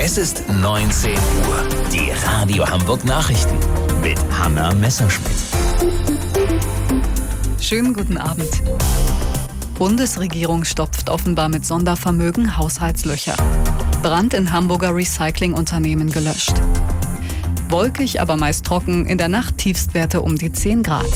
Es ist 19 Uhr. Die Radio Hamburg Nachrichten mit Hanna Messerschmidt. Schönen guten Abend. Bundesregierung stopft offenbar mit Sondervermögen Haushaltslöcher. Brand in Hamburger Recyclingunternehmen gelöscht. Wolkig, aber meist trocken, in der Nacht Tiefstwerte um die 10 Grad.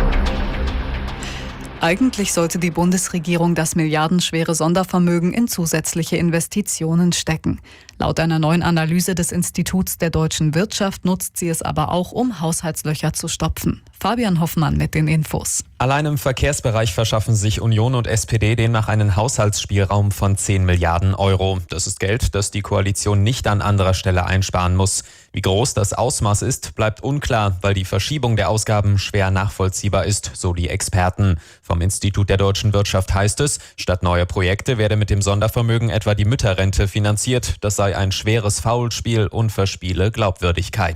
Eigentlich sollte die Bundesregierung das milliardenschwere Sondervermögen in zusätzliche Investitionen stecken. Laut einer neuen Analyse des Instituts der deutschen Wirtschaft nutzt sie es aber auch, um Haushaltslöcher zu stopfen. Fabian Hoffmann mit den Infos. Allein im Verkehrsbereich verschaffen sich Union und SPD demnach einen Haushaltsspielraum von 10 Milliarden Euro. Das ist Geld, das die Koalition nicht an anderer Stelle einsparen muss. Wie groß das Ausmaß ist, bleibt unklar, weil die Verschiebung der Ausgaben schwer nachvollziehbar ist, so die Experten. Vom Institut der deutschen Wirtschaft heißt es, statt neuer Projekte werde mit dem Sondervermögen etwa die Mütterrente finanziert. Das sei ein schweres Faulspiel und verspiele Glaubwürdigkeit.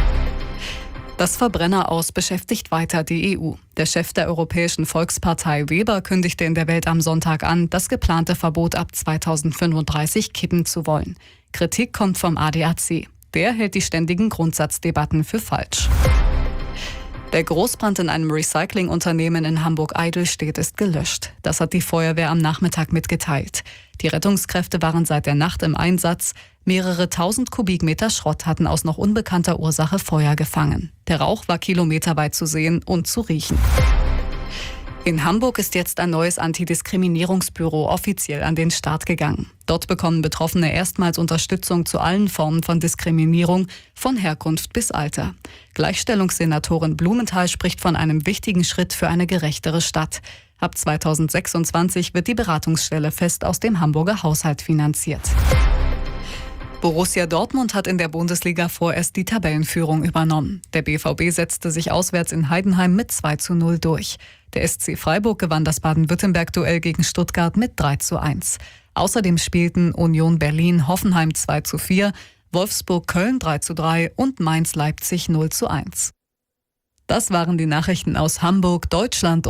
Das Verbrenner-Aus beschäftigt weiter die EU. Der Chef der Europäischen Volkspartei Weber kündigte in der Welt am Sonntag an, das geplante Verbot ab 2035 kippen zu wollen. Kritik kommt vom ADAC. Der hält die ständigen Grundsatzdebatten für falsch. Der Großbrand in einem Recyclingunternehmen in Hamburg-Eidelstedt ist gelöscht. Das hat die Feuerwehr am Nachmittag mitgeteilt. Die Rettungskräfte waren seit der Nacht im Einsatz. Mehrere tausend Kubikmeter Schrott hatten aus noch unbekannter Ursache Feuer gefangen. Der Rauch war kilometerweit zu sehen und zu riechen. In Hamburg ist jetzt ein neues Antidiskriminierungsbüro offiziell an den Start gegangen. Dort bekommen Betroffene erstmals Unterstützung zu allen Formen von Diskriminierung, von Herkunft bis Alter. Gleichstellungssenatorin Blumenthal spricht von einem wichtigen Schritt für eine gerechtere Stadt. Ab 2026 wird die Beratungsstelle fest aus dem Hamburger Haushalt finanziert. Borussia Dortmund hat in der Bundesliga vorerst die Tabellenführung übernommen. Der BVB setzte sich auswärts in Heidenheim mit 2:0 durch. Der SC Freiburg gewann das Baden-Württemberg-Duell gegen Stuttgart mit 3:1. Außerdem spielten Union Berlin Hoffenheim 2:4, Wolfsburg Köln 3:3 und Mainz Leipzig 0:1. Das waren die Nachrichten aus Hamburg, Deutschland